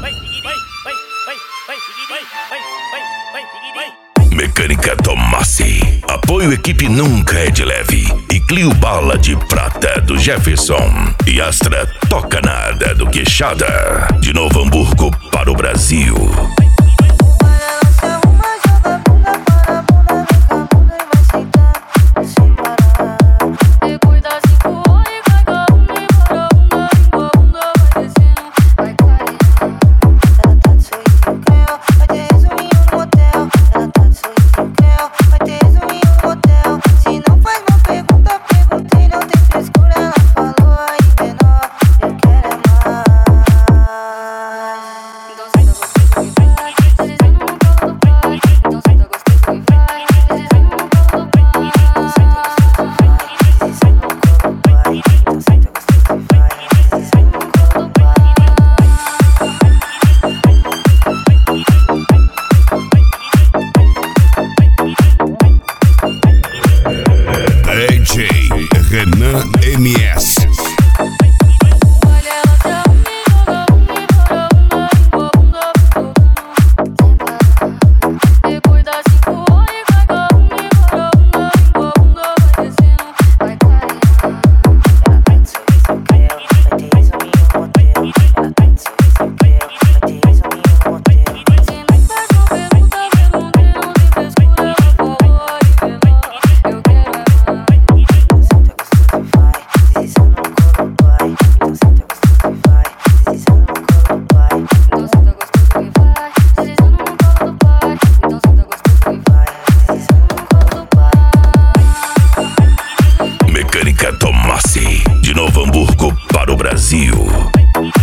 Mecânica Tomassi. Apoio equipe nunca é de leve. E Clio Bala de Prata do Jefferson. E Astra toca nada do Queixada. De Novo Hamburgo para o Brasil. DJ Renan MS. Mecânica Tomassi. De Novo Hamburgo para o Brasil.